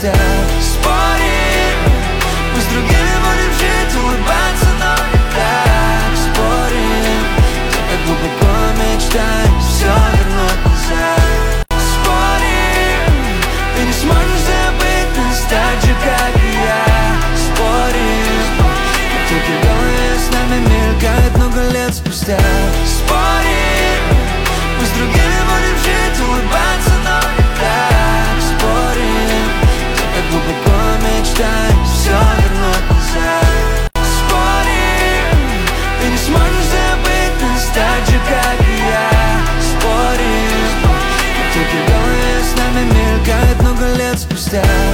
спустя. Спорим, мы с другими будем жить, улыбаться, но не так. Спорим, так глубоко мечтаем все вернуть назад. Спорим, ты не сможешь забыть нас так же, как и я. Спорим, только в голове с нами мелькает много лет спустя. Спорим, мы с другими будем жить, улыбаться, но не так. Спорим, так глубоко мечтаем все вернуть назад. Спорим, ты не сможешь забыть нас так же, как и я. Спорим, только в голове с нами мелькает много лет спустя.